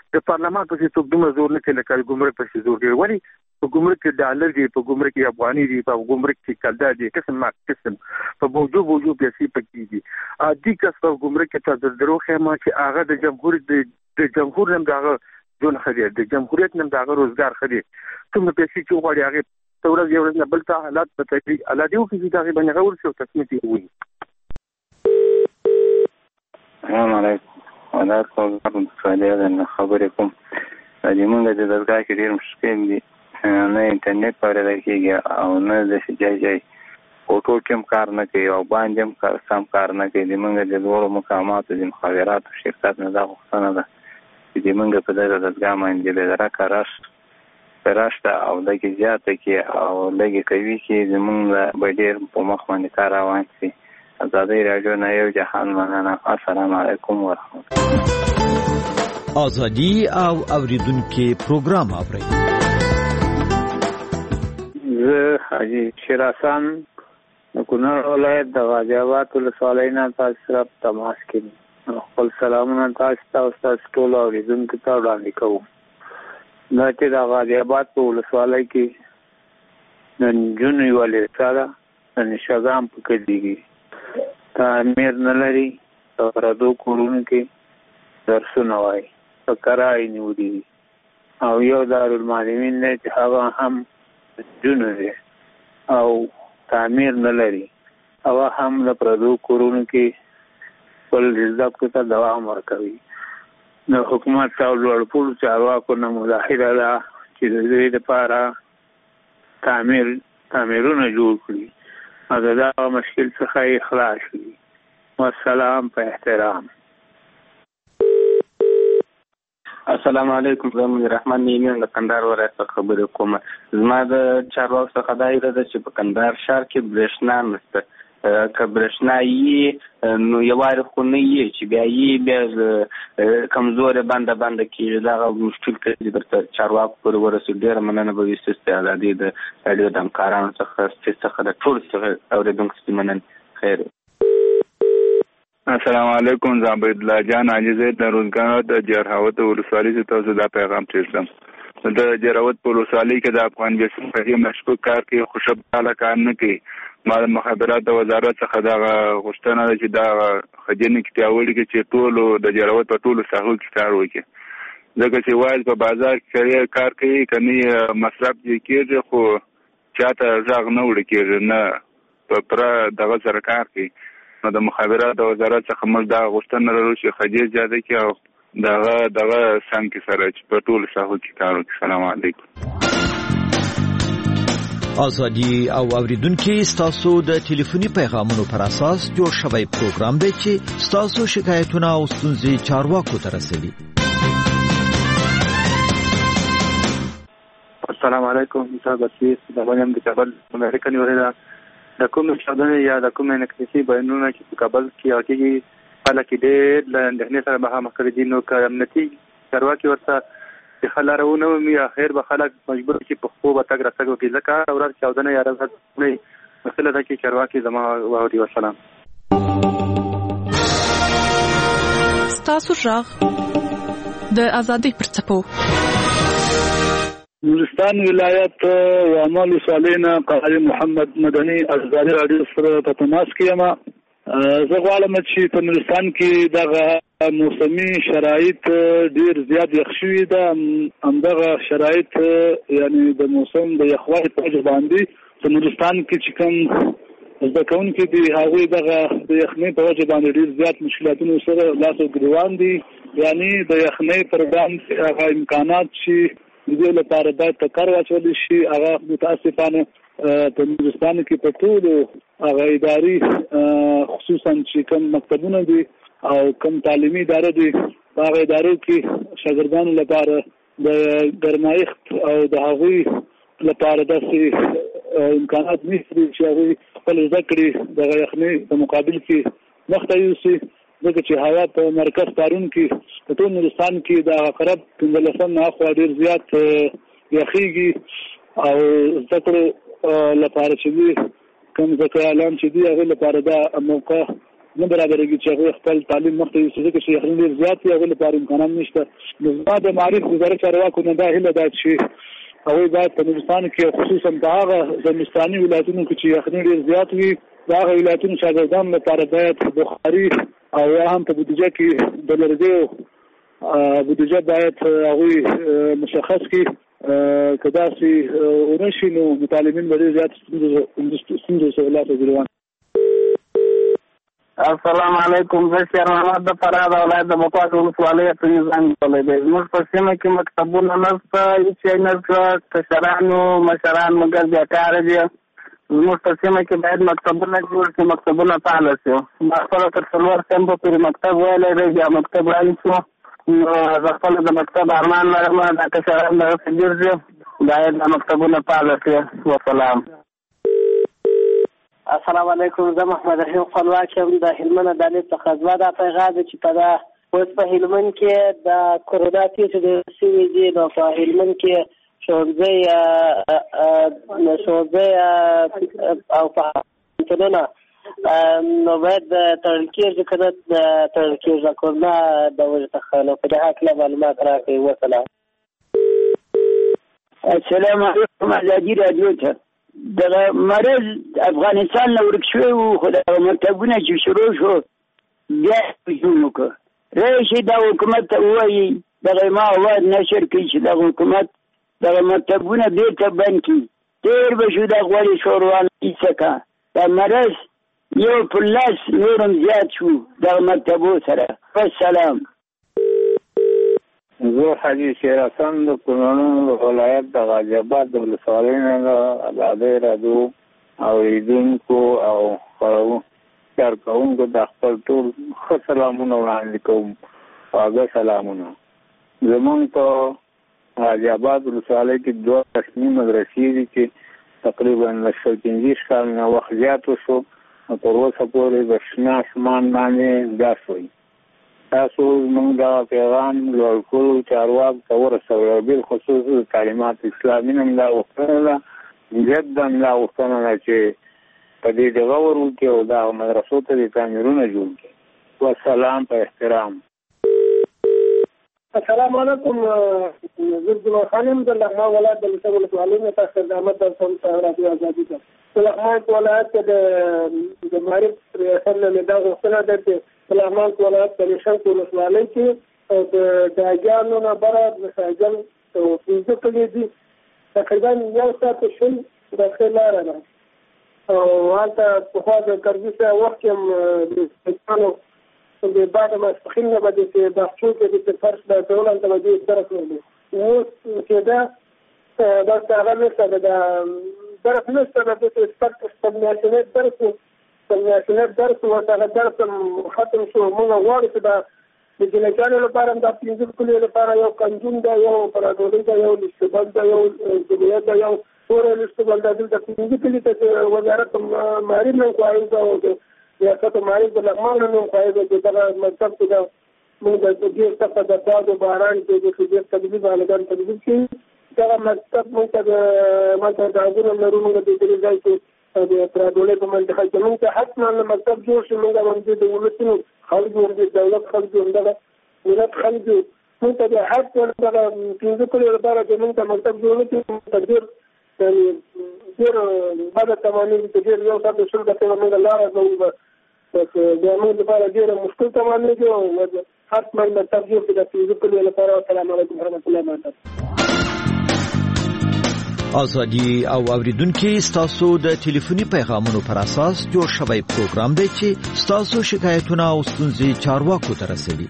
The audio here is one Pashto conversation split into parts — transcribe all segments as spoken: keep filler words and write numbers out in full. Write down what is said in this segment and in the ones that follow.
د پارلمان په څیر څوک دومره زور نه کوي لکه ګمرک په څیر زور کوي. ولې په ګمرک کې ډالر دی، په ګمرک کې افغاني دی، په ګمرک کې کلدا دی، قسم ما قسم په موضوع موضوع پیسې پکې دي. ا دې کس په ګمرک کې تاسو درو خیمه چې هغه د جمهوریت د جمهور نم دغه جون خدي د جمهوریت نم دغه روزګار خدي کوم پیسې چې وغواړي هغه تورز یو نه بل ته حالات په تدریج الله دې وکړي چې دغه باندې غوړ شو تصمیم دی وي. السلام علیکم. انا کوم څه خبرې کوم چې موږ د دغه کې ډیر مشکل دي، نه انټرنیټ پاره کېږي او نه د شي جای اوټو کوم کار نه کوي او باندې هم کار سم کار نه کوي. موږ د ډورو مقامات د مخابرات شرکت نه دا غوښتنه ده چې موږ په دغه دغه باندې د راکاراش پراشته او دغه زیاته کې او دغه کوي چې زمونږ به ډیر په مخ باندې کار روان شي. ازادي راډیو نه یو جهان مننه. السلام علیکم ورحمت الله. ازادي او اوریدونکو پروګرام اوري. زه حاجی شیرحسن د کونړ ولایت د غازی آباد ولسوالۍ نه تاسو سره تماس کوم. خپل سلامونه تاسو ته او تاسو ټول اوریدونکو ته وړاندې کوم. دا چې د غازی آباد په ولسوالۍ کې نن جون ولې سره نن شګام پکې دیږي تعمیر نه لري او پردو کورونو کې درسونه وایي په کرای نیولي او یو دارالمعلمین دی چې هغه هم جون دی او تعمیر نه لري او هم د پردو کورونو کې خپل زده کړو ته دوام ورکوي. نو حکومت او لوړپوړو چارواکو نه مظاهره ده چې د دې لپاره تعمیر تعمیرونه جوړ کړي او د دغه مشکل څخه یې خلاص کړي. والسلام په احترام. السلام علیکم. زه منیر رحمان نیمه د کندهار ولایت څخه خبرې کوم. زما د چارواکو څخه دا ایره ده چې په کندهار ښار کې برېښنا نشته. که برېښنا یې نو یوارې خو نه یې چې بیا یې بیا کمزورې بنده بنده کېږي. دغه مشکل که درته چارواکو پورې ورسېږي ډېره مننه به وي. ستاسې ازادي د راډیو د همکارانو څخه ستاسې څخه د ټولو څخه اورېدونکو څخه مننه. خیر. السلام علیکم. زه عبدالله جان عاجزی د روزګار د جرهاوت ولسوالۍ څخه تاسو دا پیغام تیرسم. د جرهاوت په ولسوالۍ کې د افغان بیسیم په مشکوک کار کې خوشبخاله کار نه کوي. ما د مخابرات د وزارت څخه دا غوښتنه ده چې دا خدینه کې پیاوړي کې چې ټول د جرهاوت په ټولو ساحو کې کار وکړي. ځکه چې وایي په بازار کې کار کوي کني مصرف کېږي خو چاته ځاغ نه وړي کېږي نه په پر دغه سره کار کوي. نو د مخابرات د وزارت څخه موږ دا غوښتنه لرو چې خدای زیاده کې او دغه دغه سم کې سره چې په ټولو ساحو کې کار وکړي. السلام علیکم. ازادي او اوریدونکو ستاسو د ټلیفوني پیغامونو پر اساس جوړ شوی پروګرام دی چې ستاسو شکایتونه او ستونزې چارواکو ته رسوي. السلام علیکم. زه بسیط د باندې د کابل امریکا نیولې د کوم شادنه یا د کوم انکتیسی بیانونه چې په کابل کې راکېږي خلک ډېر له اندېښنې سره مخامخ کړي دي. نو که امنیتي چارواکي ورته د حل لارونه ومومي اخر به خلک مجبور شي په خپلو به تګ راتګ وکړي. ځکه ورځ چاودنه یا ورځ مسله ده چې چارواکي زما واوري. وسلام. ستاسو غږ د ازادۍ پر څپو. نورستان ولایت وعمل صالحنا قاری محمد مدني ازادي راډیو سره په تماس کې یم. زه غواړم چې په نورستان کې دغه موسمي شرایط ډیر زیات یخ شوي ده. همدغه شرایط یعنی د موسم د یخوالي په وجه باندې په نورستان کې چې کوم زده کوونکي دي هغوی دغه د یخنۍ په وجه باندې ډیر زیات مشکلاتونو سره لاس او ګریوان دي. یعنی د یخنۍ پر وړاندې هغه امکانات چې د دې لپاره باید په کار واچول شي هغه متاسفانه په نورستان کې په ټولو هغه اداري خصوصا چې کوم مکتبونه دي او کوم تعلیمي اداره دي هغه ادارو کې شاګردانو لپاره د ګرمایښت او د هغوی لپاره داسې امکانات نشته چې هغوی خپل زده کړې د یخنۍ په مقابل کې مخته یوسي. ځکه چې هوا په مرکز پارون کې په ټول نورستان کې د قرب پنځلسم نه اخوا ډېر زیات یخېږي او زده کړو لپاره چې دي کوم زده کړیالان چې دي هغوی لپاره دا موقع نه برابرېږي چې هغوی خپل تعلیم مخته یوسي، ځکه چې یخني ډېر زیات وي، هغوی لپاره امکانات نشته. نو زما د معارف وزارت چارواکو نه دا هیله ده چې هغوی باید په نورستان کې خصوصا په هغه زمستاني ولایتونو کې چې یخني ډېر زیات وي د هغه ولایتونو شاګردانو لپاره باید بخاري او یا هم په بودیجه کې د لرګیو بودیجه باید هغوی مشخص کړي. که داسې ونه شي نو متعلمین به ډېر زیات ستونزو سره لاس وګرځوي. السلام علیکم. زه شیر محمد د فراه د ولایت د بکواس ولسوالۍ ته نظام کولی دی. زموږ په سیمه کې مکتبونه نشته، هېڅ شی نشته، کشرانو مشران مګر بیکاره دي. زموږ په سیمه کې باید مکتبونه جوړ شي، مکتبونه فعاله شي. ما خپله تر څلور صنفه پورې مکتب ویلی دی، بیا مکتب رایل شو. نو زه خپله د مکتب ارمان لرم، دا کشران دغسې ګرځي، باید دا مکتبونه فعاله شي. وسلام. السلام علیکم. زه محمد رحیم خپلواک یم د هلمند عدالت څخه. زما دا پیغام دی چې په دا اوس په هلمند کې د کرونا پیښې ډېرې شوي دي، نو په هلمند کې ښوونځی ښوونځی او پوهنتونونه نو باید تړل کېږي که نه تړل کېږي کرونا د وجې څخه. نو په دې هکله معلومات راکړئ. وسلام. السلام علیکم. ازادي راډیو ته دغه مرض افغانستان نه ورک شوی و، خو دغه مکتبونه چې شروع شو بیا هجوم وکړه. راشي دا حکومت ته ووایي دغه ما اواز نشر کړي چې دغه حکومت دغه مکتبونه بېرته بند کړي. تېر به شو دا غوړې شوروان هېڅکه دا مرض یو پر لس نورم زیات شو دغه مکتبو سره. والسلام. زه حاجي شیر حسن د کونړ ولایت د غازي آباد د ولسوالۍ نه د ازادۍ راډیو اورېدونکو او کارکوونکو د خپل ټول ښه سلامونه وړاندې کوم. خواږه سلامونه. زمونږ په غازي آباد ولسوالۍ کې دوه رسمي مدرسې دي چې تقریبا له شل پنځه کال نه وخت زیات وشو، نو تر اوسه پورې د شنه اسمان باندې دا شوي. تاسو موږ دا پیغام لوړ کړو چارواکو ته ورسوئ، او بالخصوص د تعلیمات اسلامي نه دا غوښتنه ده جدا دا غوښتنه ده چې په دې دغه ور وکړي او دا مدرسو ته د تعمیرونه جوړ کړي. والسلام په احترام. السلام علیکم. زه عبدالله خان یم د لغمان ولایت د لسه ولسوالۍ نه تاسو خدمت درکوم په رادیو ازادي ته. په لغمان ولایت کې د معارف ریاست نه مې دا غوښتنه ده چې په لغمان ولایت د نشنګ ولسوالۍ کې د داګانو نه بره د ساجل پنځه کلي دي، تقریبا یو ساعت شل دقیقې لاره ده. او هلته پخوا د کرزي صاحب وخت کې هم د سیکانو د بعد ماسپښین نه به د باغچو کې د فرش د ټول هلته به دوی درس ویلي. اوس کېده داسې هغه نشته، د درس نشته، د داسې سپک سپمیاشنیت درس و سپمیاشنیت درس و هغه درس ختم شو. موږ غواړو چې دا د جنګیانو لپاره هم دا پنځه کلیو لپاره یو کنجون ده، یو پراډولۍ ده، یو لشتبل ده، یو جمعیت ده، یو توره لشتبل ده. دلته پنځه کلي ته چې وزارت معارف نه خواهی ده او د ریاست معارف د لغمان نه خواهی ده چې دغه مکتب کې ده موږ د ډېر سخته د باد و باران کې د ډېر تدریب هلګان تدریب کړي. دغه مکتب موږ ته د ماته د عزونه لرو، موږ د دې ځای کې د پراډولۍ په منطقه کې موږ ته حتما مکتب جوړ شي. موږ باندې د ولسونو خلکو د دولت خلکو دغه ولایت خلکو موږ ته د حق دغه پنځه کلو لپاره چې موږ ته مکتب جوړ کړي. ډېر ډېر بده تمامېږي چې ډېر یو ساعت شل دقیقې موږ لاره کوو، بس بیا موږ لپاره ډېره مشکل تمامېږي او حتما مکتب جوړ کړي د پنځه کلو لپاره. السلام علیکم ورحمة الله وبرکاته. ازادي او اوریدونکو ستاسو د ټلیفوني پیغامونو پر اساس جوړ شوی پروګرام دی چې ستاسو شکایتونه او ستونزې چارواکو ته رسوي.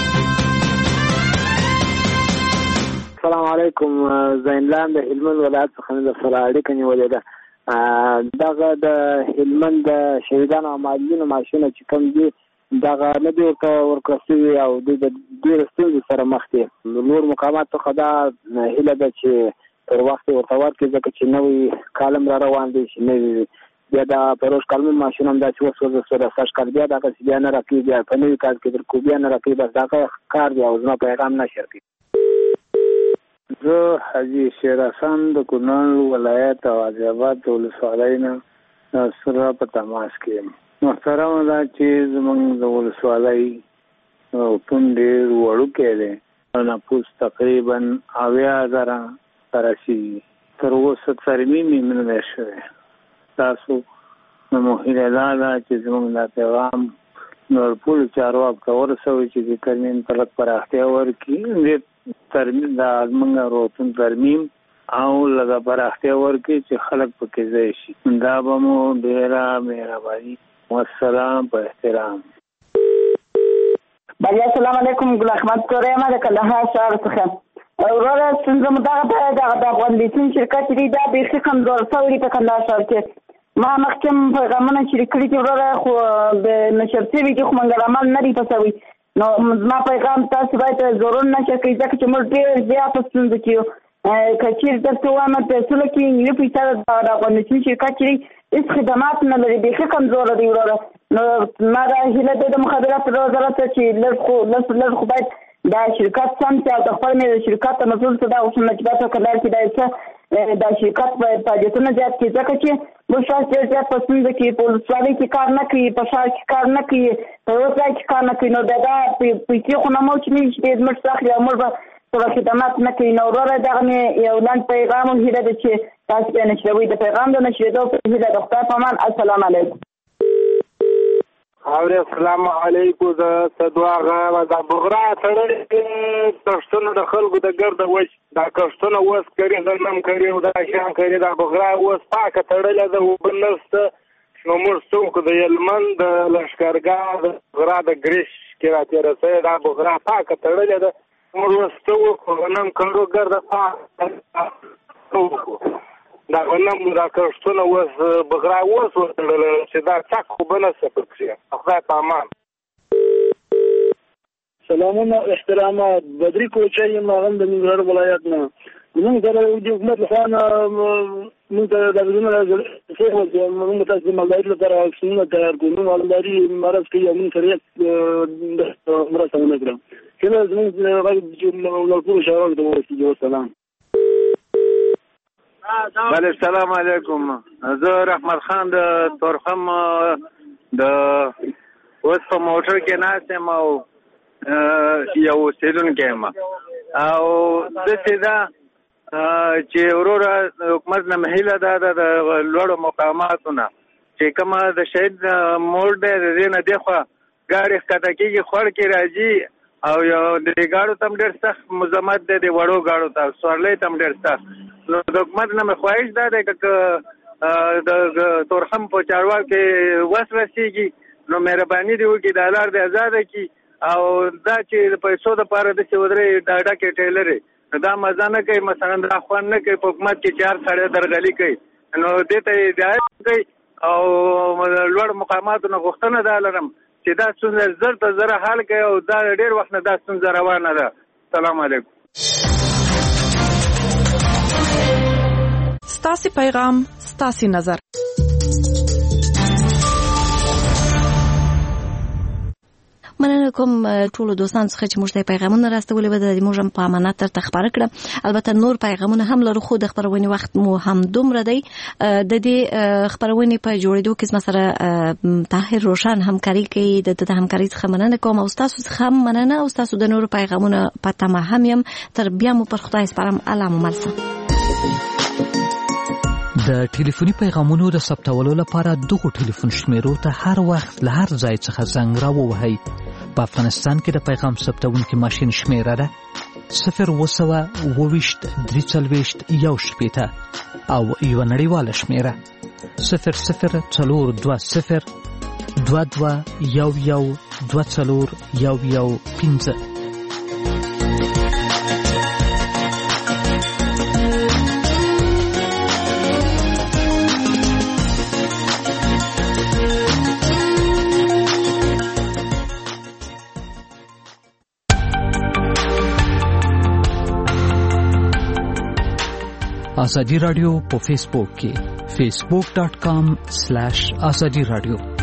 السلام علیکم. زینلان د هلمند ولایت څخه د سره اړیکه نیولې ده. دغه د هلمند د شهیدانو او معلولینو معاشونه چې کوم دي دغه نه دي ورته ورکړل شوي او دوی د ډېرو ستونزو سره مخ دي. نور مقامات څخه دا هیله ده چې پر وخت ورته ورکړي، ځکه چې نوی کالم را روان دی چې نوي بیا د پروژ کالم ماشین هم داسې وسوځه شو د سږ کال بیا دغسې بیا نه راکوي، بیا په نوي کال کې در کو بیا نه راکوي. بس دغه کار دی او زما پیغام نشر کوي. زه حاجي شیر حسن د کونړ ولایت غازي آباد ولسوالۍ نه سره په تماس کې یم. محترم دا چې زمونږ د ولسوالۍ پون ډېر وړوکی دی، نفوس تقریبا اویا زره رسیږي. تر اوسه ترمیم یې نه دی شوی. تاسو نو هیله دا ده چې زمونږ دا پیغام نور ټولو چارواکو ته ورسوي چې د ترمیم ته لږ پراختیا ورکړي، ترمیم دا زمونږ روغتون ترمیم او لږه پراختیا ورکړي چې خلک پکې ځای شي. دا به مو ډېره مهرباني. والسلام په احترام. بله السلام علیکم. ګل احمد کورې ما د کندهار ښار څخه. وروره ستونزه مو دغه ده دغه د افغان بیسین شرکت دی دا بیخي کمزور شوی په کندهار ښار کې. ما مخکې پیغامونه شریک کړي دي وروره، خو د نشر شوي دي خو منګل عمل نه دی پسوي. نو زما پیغام تاسو باید ضرور نشر کړئ ځکه چې موږ ډېر زیات په ستونزه کې یو. که چېرې درته ووایم پیسو کې یوه پیسه د افغان بیسین شرکت چې دی هېڅ خدمات نه لري، بیخي کمزوره دی وروره. نو ما دا هیله ده د مخابراتو د وزارت چې لږ خو لږ لږ خو باید دا شرکت سم چې او د خپل مې د شرکت ته مسؤل څه دا غوښتنه چې باید په کندهار کې دا څه دا شرکت باید فعالیتونه زیات کړي ځکه چې موږ شاید ډېر زیات په ستونزه کې په ولسوالۍ کې کار نه کوي، په ښار کې کار نه کوي، په یو ځای کې کار نه کوي. نو دا دا پیسې خو نه مو چې نه شي زموږ څخه اخلي او موږ به څه خدمات نه کوي. نو وروره دغه مې یو لنډ پیغام او هیله ده چې تاسو بیا نشروئ. د پیغام د نشرېدو په هیله د خدای په امان. السلام علیکم. او السلام علیکم. د صدواغه د بغرا تړلې کښتونه د خلکو د ګرده وچ دا کښتونه اوس کوي د نم کوي او دا شان کوي د بغرا اوس پاکه تړلې ده او بل نسته. نو موږ څوک د یلمن د لښکرګاه د بغرا د ګریش کې راتېره سوې دا بغرا پاکه تړلې ده. موږ اوس څوک نم کوو ګرده پاکه دا غنم دا کښتونه اوس بغرا اوس وتړل چې دا څک خو به نه څه پکښې. خدای په امان. سلامونه احترامات. بدري کوچی یم هغه د ننګرهار ولایت نه. موږ سره د حکومت لخوا نه موږ ته د بدلون راځي موږ تاسو د مالدارۍ لپاره واکسینونه تیار کړو. نو مالداري مرض کوي او موږ سره مرسته ونه کړو. کله زموږ غږ ټولو شاعرانو ته ورسېږي. والسلام. بله السلام علیکم. زه رحمت خان د تورخم د اوس په موټر کې ناست یم او یو اوسېدونکی یم او داسې ده چې وروره حکومت نه هیله ده د لوړو مقاماتو نه چې کومه د شهید موړ دی د دې نه دېخوا ګاډي ښکته کېږي خوړ کې راځي او یو د ګاډو ته هم ډېر سخت مزاحمت دی د وړو ګاډو ته سورلۍ ته هم ډېر سخت. نو د حکومت نه مې خواهش دا دی که د تورخم په چارواکو کې وس رسېږي نو مهرباني دې وکړي دا لار دې ازاده کړي او دا چې د پیسو دپاره داسې ودرې ډاډکې ټیلرې دا مزه نه کوي، مثلا دا خوند نه کوي په حکومت کې چې هر سړی درغلي کوي. نو دې ته هدایت کوي او لوړ مقاماتو نه غوښتنه دا لرم چې دا ستونزه زر ته زره حل کوي او دا ډېر وخت نه دا ستونزه روانه ده. السلام علیکم. ستاسې پیغام ستاسې نظر. مننه کوم ټولو دوستانو څخه چې موږ ته پیغامونه راستولي به د موږ په امانت درته خبره کړه. البته نور پیغامونه هم لرو خو د خبرونې وخت مو هم دومره دی. د دې خبرونې په جوړېدو کې مثلا طاهر روشن همکاري کوي. د د همکاري څخه مننه کوم او تاسو څخه هم مننه او تاسو د نور پیغامونه په تمه هم يم. تر بیا مو پر خدای سپارم. الله مو ملسه. د ټلیفوني پیغامونو د ثبتولو لپاره دغه ټلیفون شمیرو ته هر وخت له هر ځای څخه زنګ راووهئ. په افغانستان کې د پیغام ثبتونکي ماشین شمیره ده صفر اووه سوه اووه ویشت درې څلوېښت یو شپېته او یوه نړیواله شمیره صفر صفر څلور دوه صفر دوه دوه یو یو دوه څلور یو یو پنځه. آزادی رادیو په فیسبوک کې facebook.com slash azadi radio